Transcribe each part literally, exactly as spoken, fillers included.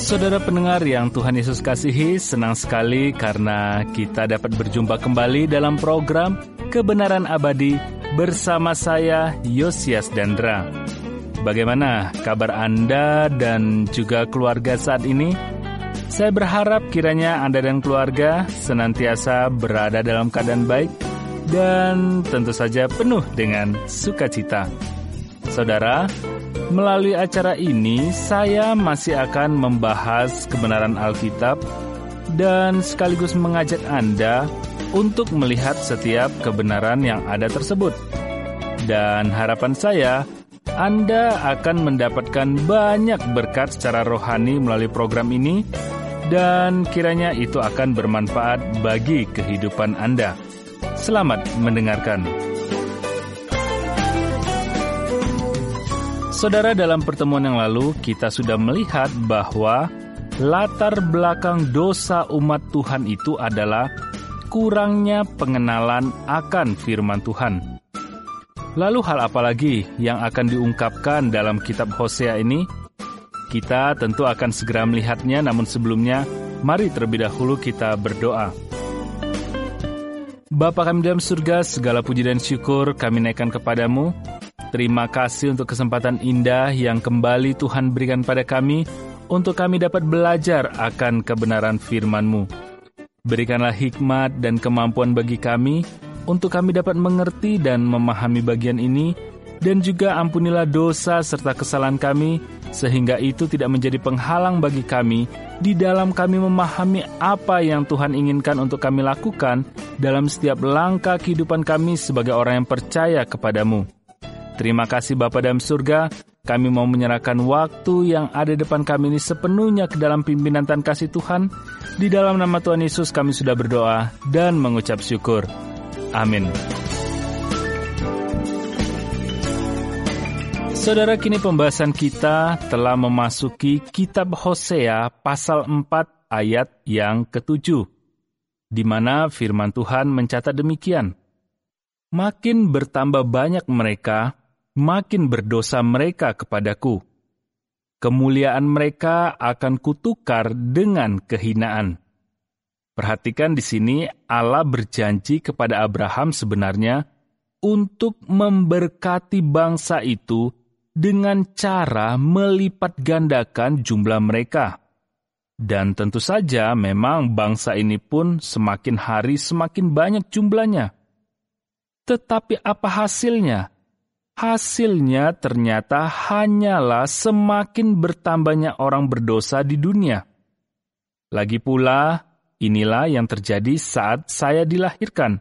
Saudara pendengar yang Tuhan Yesus kasihi, senang sekali karena kita dapat berjumpa kembali dalam program Kebenaran Abadi bersama saya, Yosias Dandra. Bagaimana kabar Anda dan juga keluarga saat ini? Saya berharap kiranya Anda dan keluarga senantiasa berada dalam keadaan baik dan tentu saja penuh dengan sukacita. Saudara, melalui acara ini, saya masih akan membahas kebenaran Alkitab dan sekaligus mengajak Anda untuk melihat setiap kebenaran yang ada tersebut. Dan harapan saya, Anda akan mendapatkan banyak berkat secara rohani melalui program ini, dan kiranya itu akan bermanfaat bagi kehidupan Anda. Selamat mendengarkan. Saudara, dalam pertemuan yang lalu kita sudah melihat bahwa latar belakang dosa umat Tuhan itu adalah kurangnya pengenalan akan firman Tuhan. Lalu hal apa lagi yang akan diungkapkan dalam kitab Hosea ini? Kita tentu akan segera melihatnya, namun sebelumnya mari terlebih dahulu kita berdoa. Bapa kami dalam surga, segala puji dan syukur kami naikkan kepadamu. Terima kasih untuk kesempatan indah yang kembali Tuhan berikan pada kami untuk kami dapat belajar akan kebenaran firman-Mu. Berikanlah hikmat dan kemampuan bagi kami untuk kami dapat mengerti dan memahami bagian ini, dan juga ampunilah dosa serta kesalahan kami, sehingga itu tidak menjadi penghalang bagi kami di dalam kami memahami apa yang Tuhan inginkan untuk kami lakukan dalam setiap langkah kehidupan kami sebagai orang yang percaya kepadamu. Terima kasih Bapa dalam surga, kami mau menyerahkan waktu yang ada depan kami ini sepenuhnya ke dalam pimpinan dan kasih Tuhan. Di dalam nama Tuhan Yesus kami sudah berdoa dan mengucap syukur. Amin. Saudara, kini pembahasan kita telah memasuki kitab Hosea pasal empat ayat yang ketujuh, di mana firman Tuhan mencatat demikian. Makin bertambah banyak mereka, makin berdosa mereka kepadaku. Kemuliaan mereka akan kutukar dengan kehinaan. Perhatikan di sini Allah berjanji kepada Abraham sebenarnya untuk memberkati bangsa itu dengan cara melipat gandakan jumlah mereka. Dan tentu saja memang bangsa ini pun semakin hari semakin banyak jumlahnya. Tetapi apa hasilnya? Hasilnya ternyata hanyalah semakin bertambahnya orang berdosa di dunia. Lagi pula, inilah yang terjadi saat saya dilahirkan.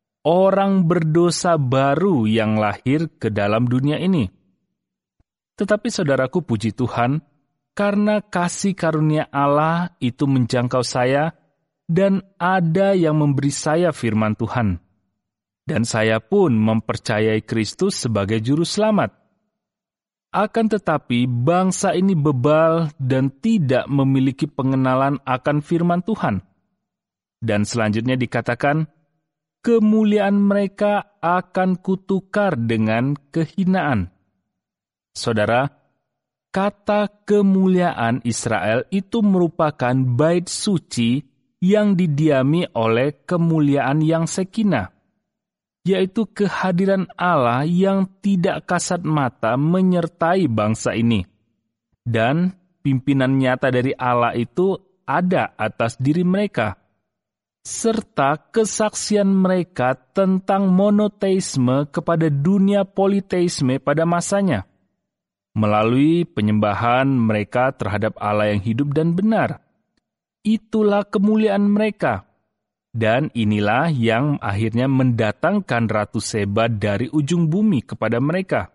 Orang berdosa baru yang lahir ke dalam dunia ini. Tetapi saudaraku, puji Tuhan, karena kasih karunia Allah itu menjangkau saya, dan ada yang memberi saya firman Tuhan. Dan saya pun mempercayai Kristus sebagai juru selamat. Akan tetapi bangsa ini bebal dan tidak memiliki pengenalan akan firman Tuhan. Dan selanjutnya dikatakan, kemuliaan mereka akan kutukar dengan kehinaan. Saudara, kata kemuliaan Israel itu merupakan bait suci yang didiami oleh kemuliaan yang sekinah, yaitu kehadiran Allah yang tidak kasat mata menyertai bangsa ini. Dan pimpinan nyata dari Allah itu ada atas diri mereka, serta kesaksian mereka tentang monoteisme kepada dunia politeisme pada masanya, melalui penyembahan mereka terhadap Allah yang hidup dan benar. Itulah kemuliaan mereka. Dan inilah yang akhirnya mendatangkan Ratu Seba dari ujung bumi kepada mereka.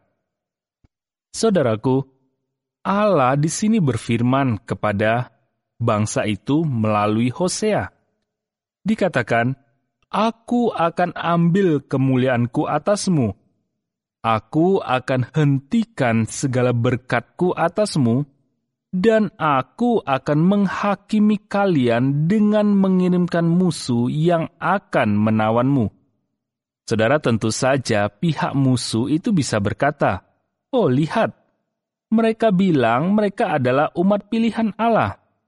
Saudaraku, Allah di sini berfirman kepada bangsa itu melalui Hosea. Dikatakan, Aku akan ambil kemuliaanku atasmu. Aku akan hentikan segala berkatku atasmu, dan aku akan menghakimi kalian dengan mengirimkan musuh yang akan menawanmu. Saudara, tentu saja pihak musuh itu bisa berkata, oh lihat, mereka bilang mereka adalah umat pilihan Allah.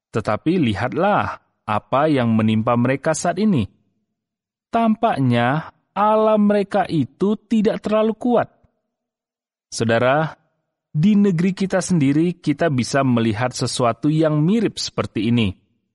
Tetapi lihatlah apa yang menimpa mereka saat ini. Tampaknya Allah mereka itu tidak terlalu kuat. Saudara, di negeri kita sendiri kita bisa melihat sesuatu yang mirip seperti ini.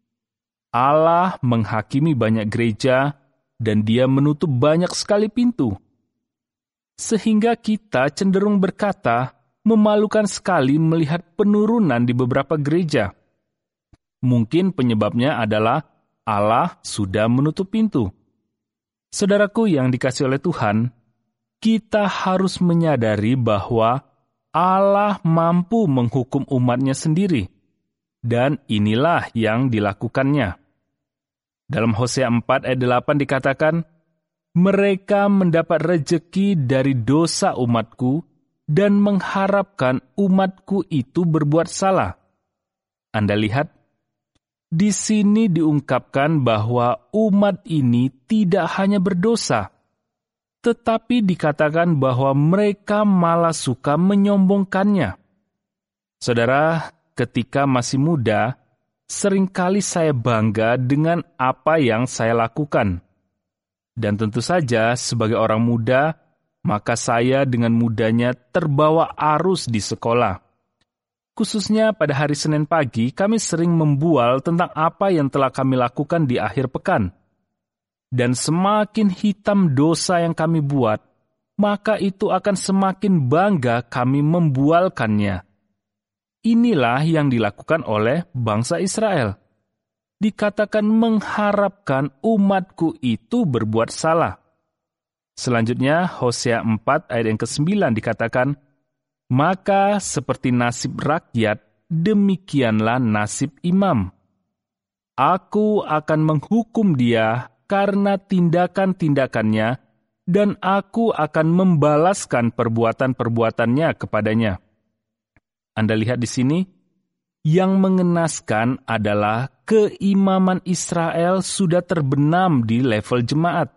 Allah menghakimi banyak gereja dan Dia menutup banyak sekali pintu. Sehingga kita cenderung berkata, memalukan sekali melihat penurunan di beberapa gereja. Mungkin penyebabnya adalah Allah sudah menutup pintu. Saudaraku yang dikasihi oleh Tuhan, kita harus menyadari bahwa Allah mampu menghukum umat-Nya sendiri, dan inilah yang dilakukannya. Dalam Hosea empat ayat delapan dikatakan, mereka mendapat rejeki dari dosa umatku dan mengharapkan umatku itu berbuat salah. Anda lihat, di sini diungkapkan bahwa umat ini tidak hanya berdosa, tetapi dikatakan bahwa mereka malah suka menyombongkannya. Saudara, ketika masih muda, seringkali saya bangga dengan apa yang saya lakukan. Dan tentu saja, sebagai orang muda, maka saya dengan mudanya terbawa arus di sekolah. Khususnya pada hari Senin pagi, kami sering membual tentang apa yang telah kami lakukan di akhir pekan. Dan semakin hitam dosa yang kami buat, maka itu akan semakin bangga kami membualkannya. Inilah yang dilakukan oleh bangsa Israel. Dikatakan mengharapkan umatku itu berbuat salah. Selanjutnya, Hosea empat ayat yang kesembilan dikatakan, maka seperti nasib rakyat, demikianlah nasib imam. Aku akan menghukum dia karena tindakan-tindakannya, dan aku akan membalaskan perbuatan-perbuatannya kepadanya. Anda lihat di sini, yang mengenaskan adalah keimaman Israel sudah terbenam di level jemaat.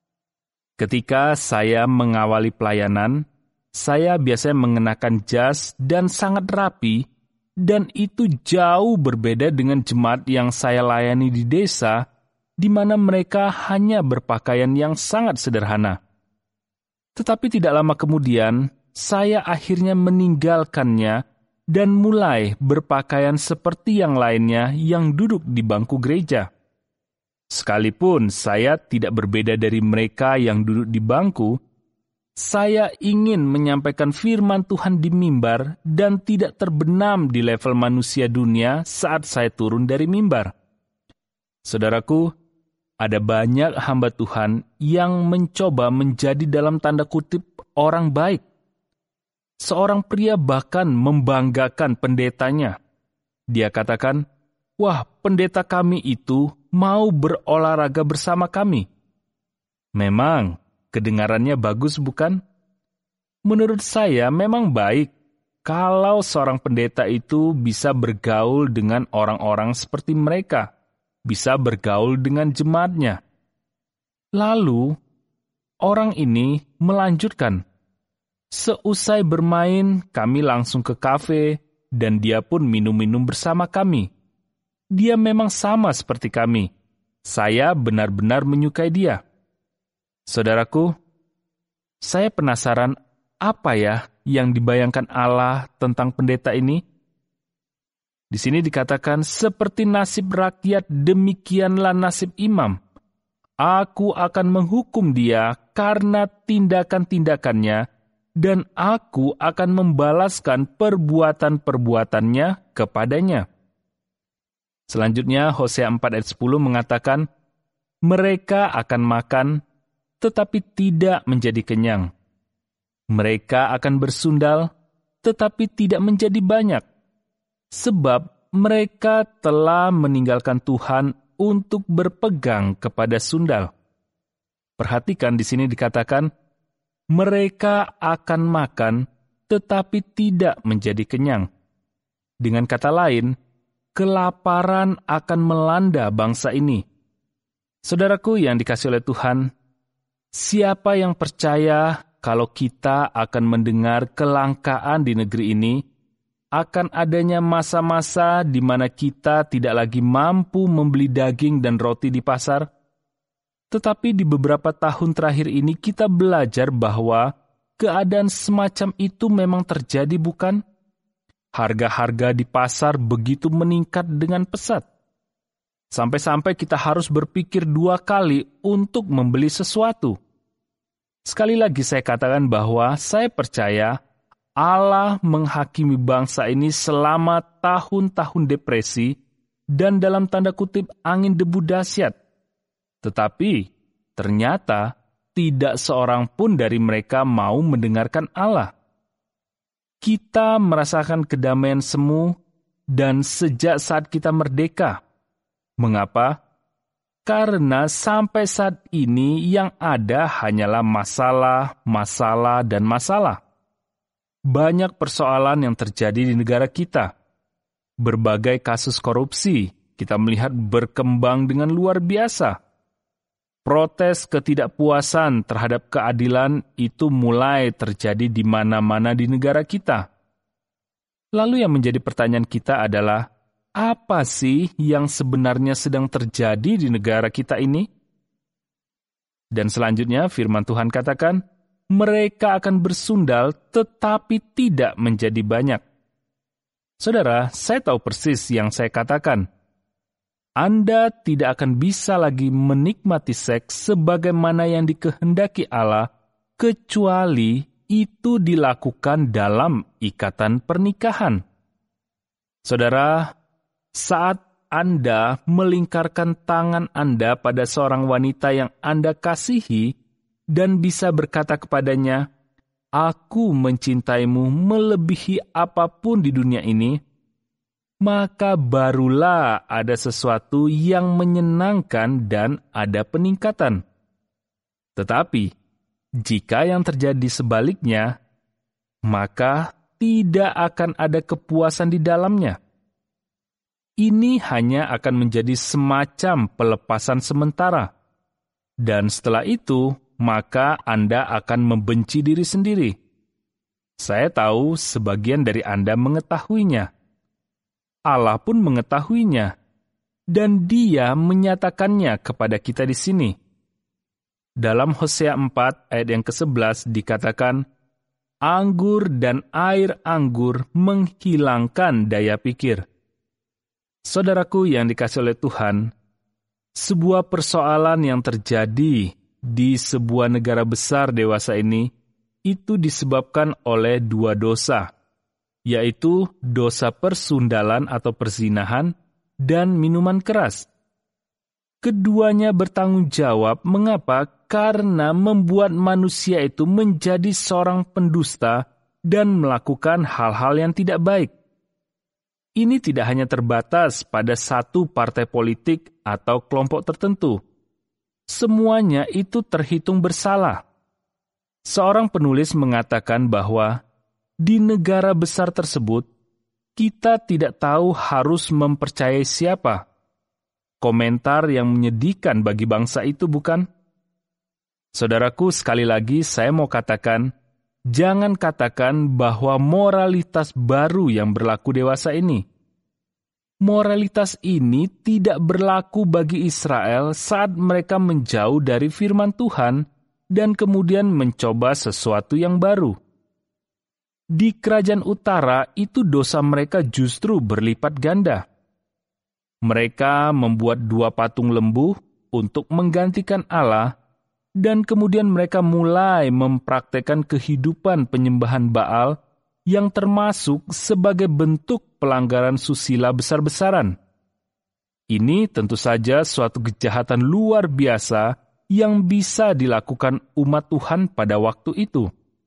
Ketika saya mengawali pelayanan, saya biasanya mengenakan jas dan sangat rapi, dan itu jauh berbeda dengan jemaat yang saya layani di desa, di mana mereka hanya berpakaian yang sangat sederhana. Tetapi tidak lama kemudian, saya akhirnya meninggalkannya dan mulai berpakaian seperti yang lainnya yang duduk di bangku gereja. Sekalipun saya tidak berbeda dari mereka yang duduk di bangku, saya ingin menyampaikan firman Tuhan di mimbar dan tidak terbenam di level manusia dunia saat saya turun dari mimbar. Saudaraku, ada banyak hamba Tuhan yang mencoba menjadi dalam tanda kutip orang baik. Seorang pria bahkan membanggakan pendetanya. Dia katakan, wah, pendeta kami itu mau berolahraga bersama kami. Memang, kedengarannya bagus bukan? Menurut saya memang baik kalau seorang pendeta itu bisa bergaul dengan orang-orang seperti mereka, bisa bergaul dengan jemaatnya. Lalu, orang ini melanjutkan, seusai bermain, kami langsung ke kafe, dan dia pun minum-minum bersama kami. Dia memang sama seperti kami. Saya benar-benar menyukai dia. Saudaraku, saya penasaran apa ya yang dibayangkan Allah tentang pendeta ini? Di sini dikatakan, seperti nasib rakyat, demikianlah nasib imam. Aku akan menghukum dia karena tindakan-tindakannya, dan aku akan membalaskan perbuatan-perbuatannya kepadanya. Selanjutnya, Hosea empat ayat sepuluh mengatakan, mereka akan makan, tetapi tidak menjadi kenyang. Mereka akan bersundal, tetapi tidak menjadi banyak. Sebab mereka telah meninggalkan Tuhan untuk berpegang kepada sundal. Perhatikan di sini dikatakan, mereka akan makan, tetapi tidak menjadi kenyang. Dengan kata lain, kelaparan akan melanda bangsa ini. Saudaraku yang dikasihi oleh Tuhan, siapa yang percaya kalau kita akan mendengar kelangkaan di negeri ini, akan adanya masa-masa di mana kita tidak lagi mampu membeli daging dan roti di pasar. Tetapi di beberapa tahun terakhir ini kita belajar bahwa keadaan semacam itu memang terjadi, bukan? Harga-harga di pasar begitu meningkat dengan pesat. Sampai-sampai kita harus berpikir dua kali untuk membeli sesuatu. Sekali lagi saya katakan bahwa saya percaya Allah menghakimi bangsa ini selama tahun-tahun depresi dan dalam tanda kutip angin debu dahsyat. Tetapi ternyata tidak seorang pun dari mereka mau mendengarkan Allah. Kita merasakan kedamaian semu dan sejak saat kita merdeka. Mengapa? Karena sampai saat ini yang ada hanyalah masalah, masalah, dan masalah. Banyak persoalan yang terjadi di negara kita. Berbagai kasus korupsi kita melihat berkembang dengan luar biasa. Protes ketidakpuasan terhadap keadilan itu mulai terjadi di mana-mana di negara kita. Lalu yang menjadi pertanyaan kita adalah, apa sih yang sebenarnya sedang terjadi di negara kita ini? Dan selanjutnya firman Tuhan katakan, mereka akan bersundal tetapi tidak menjadi banyak. Saudara, saya tahu persis yang saya katakan. Anda tidak akan bisa lagi menikmati seks sebagaimana yang dikehendaki Allah, kecuali itu dilakukan dalam ikatan pernikahan. Saudara, saat Anda melingkarkan tangan Anda pada seorang wanita yang Anda kasihi dan bisa berkata kepadanya, "Aku mencintaimu melebihi apapun di dunia ini," maka barulah ada sesuatu yang menyenangkan dan ada peningkatan. Tetapi, jika yang terjadi sebaliknya, maka tidak akan ada kepuasan di dalamnya. Ini hanya akan menjadi semacam pelepasan sementara. Dan setelah itu, maka Anda akan membenci diri sendiri. Saya tahu sebagian dari Anda mengetahuinya. Allah pun mengetahuinya, dan Dia menyatakannya kepada kita di sini. Dalam Hosea empat ayat yang kesebelas dikatakan, anggur dan air anggur menghilangkan daya pikir. Saudaraku yang dikasihi oleh Tuhan, sebuah persoalan yang terjadi di sebuah negara besar dewasa ini, itu disebabkan oleh dua dosa, yaitu dosa persundalan atau perzinahan dan minuman keras. Keduanya bertanggung jawab mengapa? Karena membuat manusia itu menjadi seorang pendusta dan melakukan hal-hal yang tidak baik. Ini tidak hanya terbatas pada satu partai politik atau kelompok tertentu. Semuanya itu terhitung bersalah. Seorang penulis mengatakan bahwa di negara besar tersebut, kita tidak tahu harus mempercayai siapa. Komentar yang menyedihkan bagi bangsa itu, bukan? Saudaraku, sekali lagi saya mau katakan, jangan katakan bahwa moralitas baru yang berlaku dewasa ini. Moralitas ini tidak berlaku bagi Israel saat mereka menjauh dari firman Tuhan dan kemudian mencoba sesuatu yang baru. Di kerajaan utara itu dosa mereka justru berlipat ganda. Mereka membuat dua patung lembu untuk menggantikan Allah, dan kemudian mereka mulai mempraktekkan kehidupan penyembahan Baal yang termasuk sebagai bentuk pelanggaran susila besar-besaran. Ini tentu saja suatu kejahatan luar biasa yang bisa dilakukan umat Tuhan pada waktu itu.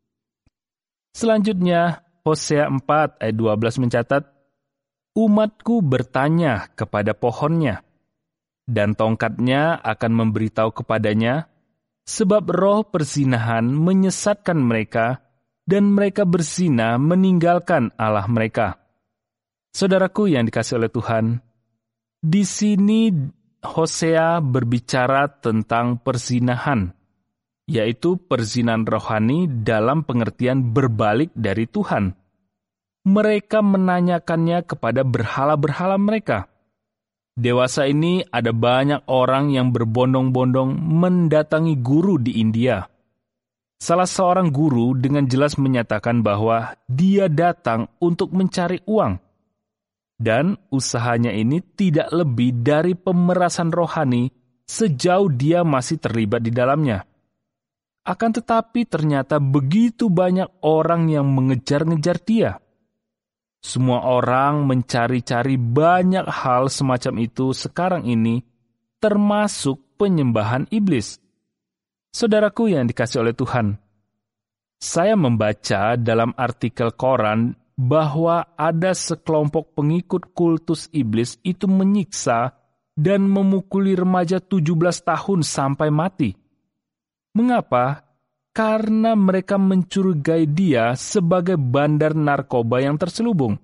Selanjutnya, Hosea empat ayat dua belas mencatat, umatku bertanya kepada pohonnya, dan tongkatnya akan memberitahu kepadanya, sebab roh perzinahan menyesatkan mereka, dan mereka berzina meninggalkan Allah mereka. Saudaraku yang dikasihi oleh Tuhan, di sini Hosea berbicara tentang perzinahan, yaitu perzinahan rohani dalam pengertian berbalik dari Tuhan. mereka menanyakannya kepada berhala-berhala mereka. Dewasa ini ada banyak orang yang berbondong-bondong mendatangi guru di India. Salah seorang guru dengan jelas menyatakan bahwa dia datang untuk mencari uang. Dan usahanya ini tidak lebih dari pemerasan rohani sejauh dia masih terlibat di dalamnya. Akan tetapi ternyata begitu banyak orang yang mengejar-ngejar dia. Semua orang mencari-cari banyak hal semacam itu sekarang ini, termasuk penyembahan iblis. Saudaraku yang dikasihi oleh Tuhan, saya membaca dalam artikel koran bahwa ada sekelompok pengikut kultus iblis itu menyiksa dan memukuli remaja tujuh belas tahun sampai mati. Mengapa? Karena mereka mencurigai dia sebagai bandar narkoba yang terselubung.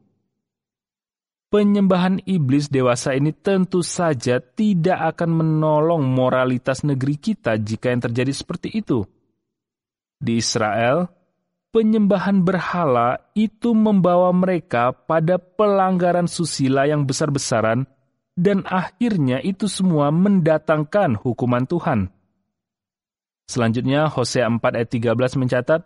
Penyembahan iblis dewasa ini tentu saja tidak akan menolong moralitas negeri kita jika yang terjadi seperti itu. Di Israel, penyembahan berhala itu membawa mereka pada pelanggaran susila yang besar-besaran dan akhirnya itu semua mendatangkan hukuman Tuhan. Selanjutnya, Hosea empat ayat tiga belas mencatat,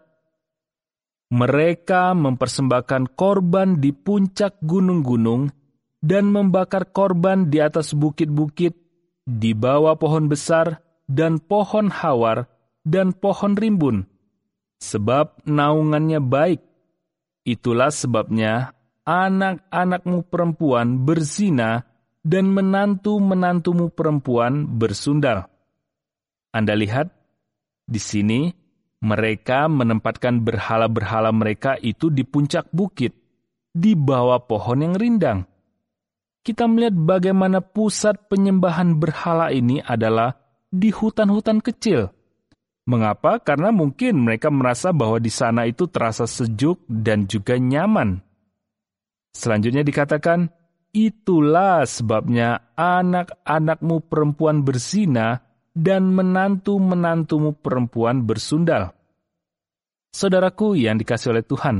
mereka mempersembahkan korban di puncak gunung-gunung dan membakar korban di atas bukit-bukit, di bawah pohon besar dan pohon hawar dan pohon rimbun. Sebab naungannya baik. Itulah sebabnya anak-anakmu perempuan berzina dan menantu-menantumu perempuan bersundal. Anda lihat, di sini mereka menempatkan berhala-berhala mereka itu di puncak bukit, di bawah pohon yang rindang. Kita melihat bagaimana pusat penyembahan berhala ini adalah di hutan-hutan kecil. Mengapa? Karena mungkin mereka merasa bahwa di sana itu terasa sejuk dan juga nyaman. Selanjutnya dikatakan, itulah sebabnya anak-anakmu perempuan berzina dan menantu-menantumu perempuan bersundal. Saudaraku yang dikasihi oleh Tuhan,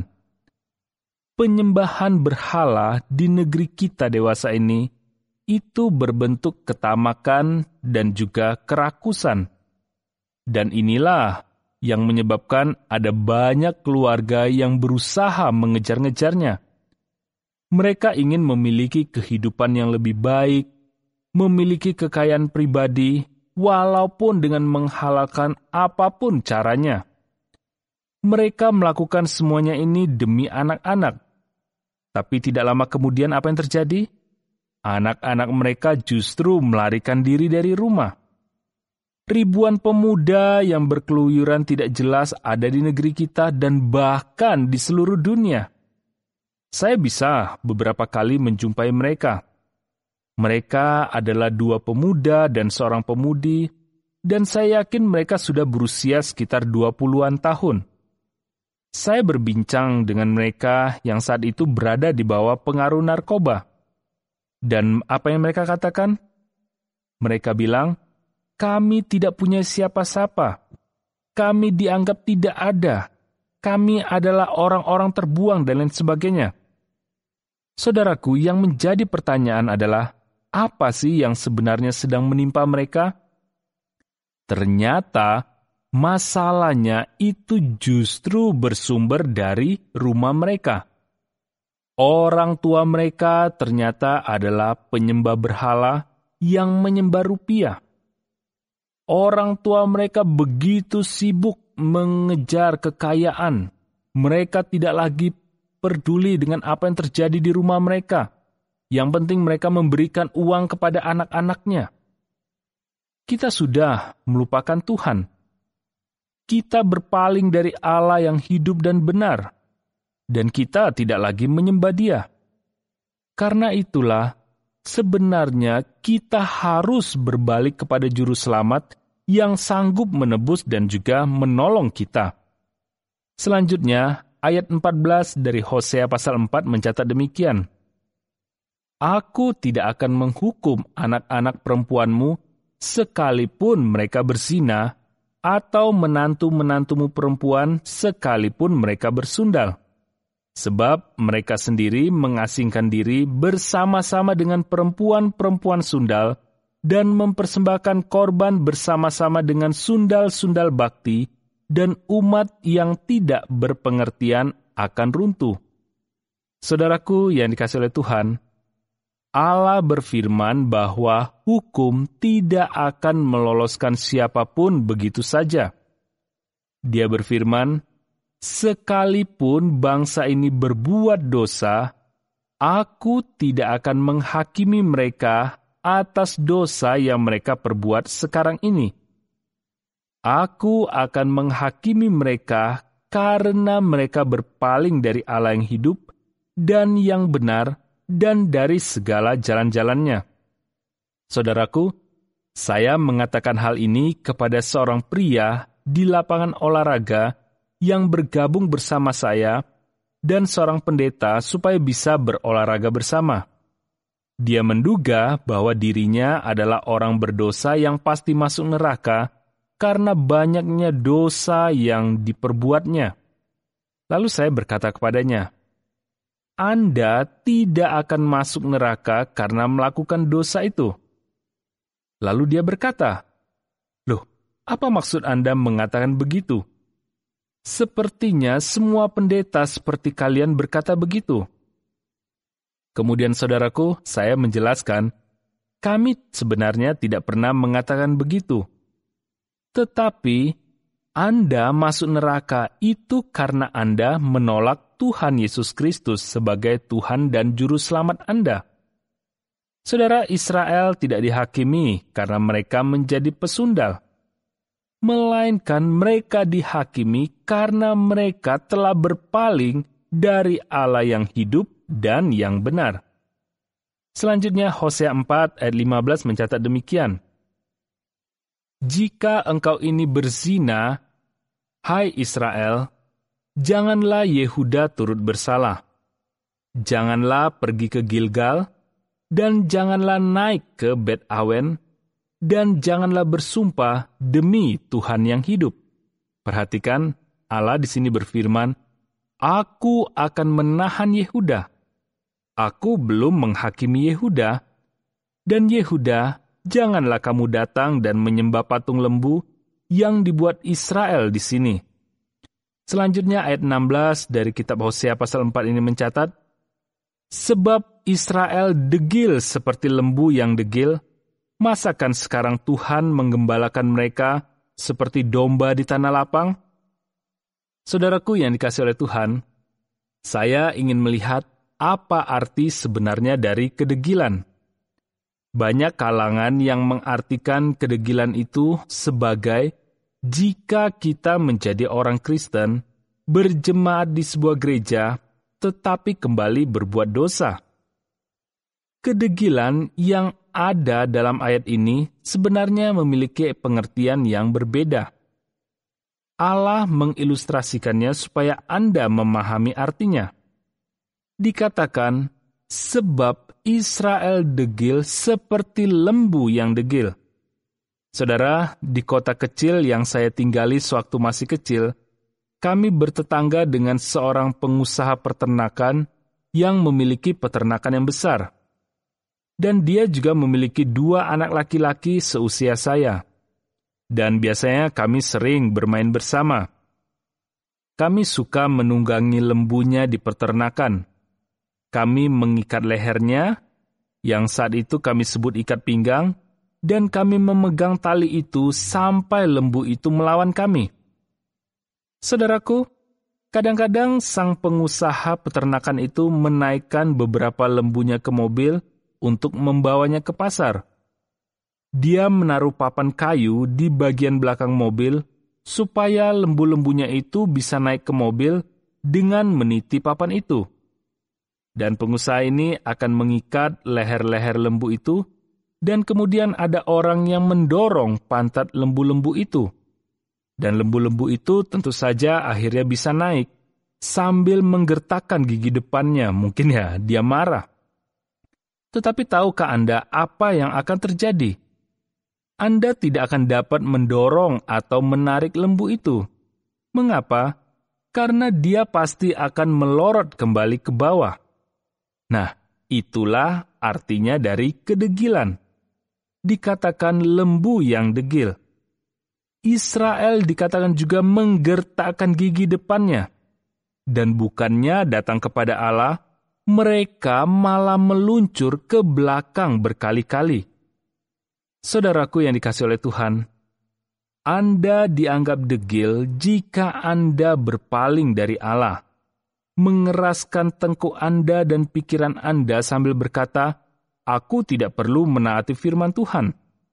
penyembahan berhala di negeri kita dewasa ini itu berbentuk ketamakan dan juga kerakusan. Dan inilah yang menyebabkan ada banyak keluarga yang berusaha mengejar-ngejarnya. Mereka ingin memiliki kehidupan yang lebih baik, memiliki kekayaan pribadi, walaupun dengan menghalalkan apapun caranya. Mereka melakukan semuanya ini demi anak-anak. Tapi tidak lama kemudian apa yang terjadi? Anak-anak mereka justru melarikan diri dari rumah. Ribuan pemuda yang berkeluyuran tidak jelas ada di negeri kita dan bahkan di seluruh dunia. Saya bisa beberapa kali menjumpai mereka. Mereka adalah dua pemuda dan seorang pemudi, dan saya yakin mereka sudah berusia sekitar dua puluhan tahun. Saya berbincang dengan mereka yang saat itu berada di bawah pengaruh narkoba. Dan apa yang mereka katakan? Mereka bilang, kami tidak punya siapa-siapa. Kami dianggap tidak ada. Kami adalah orang-orang terbuang dan lain sebagainya. Saudaraku, yang menjadi pertanyaan adalah, apa sih yang sebenarnya sedang menimpa mereka? Ternyata masalahnya itu justru bersumber dari rumah mereka. Orang tua mereka ternyata adalah penyembah berhala yang menyembah rupiah. Orang tua mereka begitu sibuk mengejar kekayaan. Mereka tidak lagi peduli dengan apa yang terjadi di rumah mereka. Yang penting mereka memberikan uang kepada anak-anaknya. Kita sudah melupakan Tuhan. Kita berpaling dari Allah yang hidup dan benar. Dan kita tidak lagi menyembah Dia. Karena itulah, sebenarnya kita harus berbalik kepada Juru Selamat yang sanggup menebus dan juga menolong kita. Selanjutnya, ayat empat belas dari Hosea pasal empat mencatat demikian. Aku tidak akan menghukum anak-anak perempuanmu sekalipun mereka berzina, atau menantu-menantumu perempuan sekalipun mereka bersundal. Sebab mereka sendiri mengasingkan diri bersama-sama dengan perempuan-perempuan sundal dan mempersembahkan korban bersama-sama dengan sundal-sundal bakti, dan umat yang tidak berpengertian akan runtuh. Saudaraku yang dikasihi oleh Tuhan, Allah berfirman bahwa hukum tidak akan meloloskan siapapun begitu saja. Dia berfirman, sekalipun bangsa ini berbuat dosa, Aku tidak akan menghakimi mereka atas dosa yang mereka perbuat sekarang ini. Aku akan menghakimi mereka karena mereka berpaling dari Allah yang hidup dan yang benar dan dari segala jalan-jalannya. Saudaraku, saya mengatakan hal ini kepada seorang pria di lapangan olahraga yang bergabung bersama saya dan seorang pendeta supaya bisa berolahraga bersama. Dia menduga bahwa dirinya adalah orang berdosa yang pasti masuk neraka karena banyaknya dosa yang diperbuatnya. Lalu saya berkata kepadanya, Anda tidak akan masuk neraka karena melakukan dosa itu. Lalu dia berkata, Loh, apa maksud Anda mengatakan begitu? Sepertinya semua pendeta seperti kalian berkata begitu. Kemudian saudaraku, saya menjelaskan, kami sebenarnya tidak pernah mengatakan begitu. Tetapi, Anda masuk neraka itu karena Anda menolak Tuhan Yesus Kristus sebagai Tuhan dan Juru Selamat Anda. Saudara, Israel tidak dihakimi karena mereka menjadi pesundal, melainkan mereka dihakimi karena mereka telah berpaling dari Allah yang hidup dan yang benar. Selanjutnya, Hosea empat ayat lima belas mencatat demikian. Jika engkau ini berzina, hai Israel, janganlah Yehuda turut bersalah. Janganlah pergi ke Gilgal, dan janganlah naik ke Bet Awen, dan janganlah bersumpah demi Tuhan yang hidup. Perhatikan, Allah di sini berfirman, Aku akan menahan Yehuda. Aku belum menghakimi Yehuda, dan Yehuda, janganlah kamu datang dan menyembah patung lembu yang dibuat Israel di sini. Selanjutnya ayat enam belas dari kitab Hosea pasal empat ini mencatat, Sebab Israel degil seperti lembu yang degil, masakan sekarang Tuhan menggembalakan mereka seperti domba di tanah lapang? Saudaraku yang dikasihi oleh Tuhan, saya ingin melihat apa arti sebenarnya dari kedegilan. Banyak kalangan yang mengartikan kedegilan itu sebagai jika kita menjadi orang Kristen, berjemaat di sebuah gereja, tetapi kembali berbuat dosa. Kedegilan yang ada dalam ayat ini sebenarnya memiliki pengertian yang berbeda. Allah mengilustrasikannya supaya Anda memahami artinya. Dikatakan, sebab Israel degil seperti lembu yang degil. Saudara, di kota kecil yang saya tinggali sewaktu masih kecil, kami bertetangga dengan seorang pengusaha peternakan yang memiliki peternakan yang besar. Dan dia juga memiliki dua anak laki-laki seusia saya. Dan biasanya kami sering bermain bersama. Kami suka menunggangi lembunya di peternakan. Kami mengikat lehernya, yang saat itu kami sebut ikat pinggang, dan kami memegang tali itu sampai lembu itu melawan kami. Saudaraku, kadang-kadang sang pengusaha peternakan itu menaikkan beberapa lembunya ke mobil untuk membawanya ke pasar. Dia menaruh papan kayu di bagian belakang mobil supaya lembu-lembunya itu bisa naik ke mobil dengan meniti papan itu. Dan pengusaha ini akan mengikat leher-leher lembu itu, dan kemudian ada orang yang mendorong pantat lembu-lembu itu. Dan lembu-lembu itu tentu saja akhirnya bisa naik, sambil menggertakkan gigi depannya, mungkin ya dia marah. Tetapi tahukah Anda apa yang akan terjadi? Anda tidak akan dapat mendorong atau menarik lembu itu. Mengapa? karena dia pasti akan melorot kembali ke bawah. Nah, itulah artinya dari kedegilan. Dikatakan lembu yang degil. Israel dikatakan juga menggertakkan gigi depannya. Dan bukannya datang kepada Allah, mereka malah meluncur ke belakang berkali-kali. Saudaraku yang dikasihi oleh Tuhan, Anda dianggap degil jika Anda berpaling dari Allah, mengeraskan tengkuk Anda dan pikiran Anda sambil berkata, "Aku tidak perlu menaati firman Tuhan."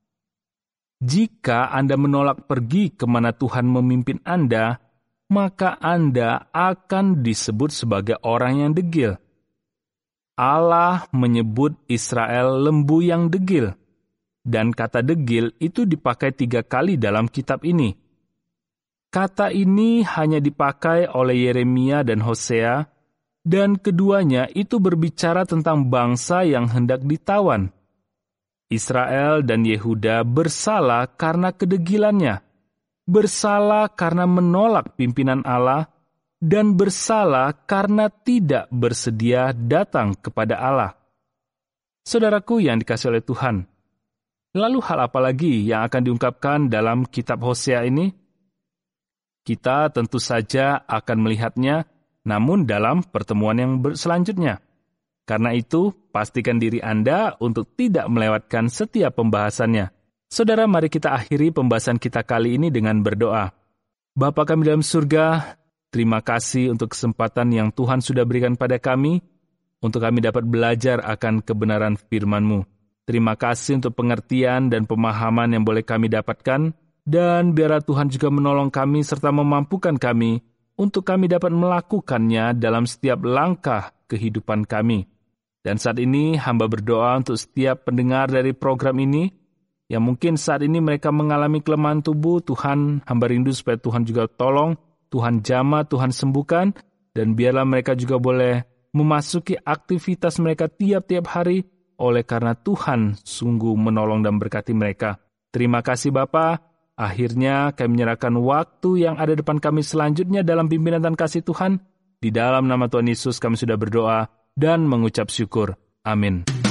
Jika Anda menolak pergi kemana Tuhan memimpin Anda, maka Anda akan disebut sebagai orang yang degil. Allah menyebut Israel lembu yang degil, dan kata degil itu dipakai tiga kali dalam kitab ini. Kata ini hanya dipakai oleh Yeremia dan Hosea, dan keduanya itu berbicara tentang bangsa yang hendak ditawan. Israel dan Yehuda bersalah karena kedegilannya, bersalah karena menolak pimpinan Allah, dan bersalah karena tidak bersedia datang kepada Allah. Saudaraku yang dikasihi oleh Tuhan, lalu hal apa lagi yang akan diungkapkan dalam kitab Hosea ini? Kita tentu saja akan melihatnya, namun dalam pertemuan yang selanjutnya. Karena itu, pastikan diri Anda untuk tidak melewatkan setiap pembahasannya. Saudara, mari kita akhiri pembahasan kita kali ini dengan berdoa. Bapa kami dalam surga, terima kasih untuk kesempatan yang Tuhan sudah berikan pada kami, untuk kami dapat belajar akan kebenaran firman-Mu. Terima kasih untuk pengertian dan pemahaman yang boleh kami dapatkan, dan biarlah Tuhan juga menolong kami serta memampukan kami untuk kami dapat melakukannya dalam setiap langkah kehidupan kami. Dan saat ini hamba berdoa untuk setiap pendengar dari program ini, yang mungkin saat ini mereka mengalami kelemahan tubuh. Tuhan, hamba rindu supaya Tuhan juga tolong, Tuhan jamah, Tuhan sembuhkan, dan biarlah mereka juga boleh memasuki aktivitas mereka tiap-tiap hari, oleh karena Tuhan sungguh menolong dan berkati mereka. Terima kasih Bapa. Akhirnya kami menyerahkan waktu yang ada depan kami selanjutnya dalam pimpinan dan kasih Tuhan. Di dalam nama Tuhan Yesus kami sudah berdoa dan mengucap syukur. Amin.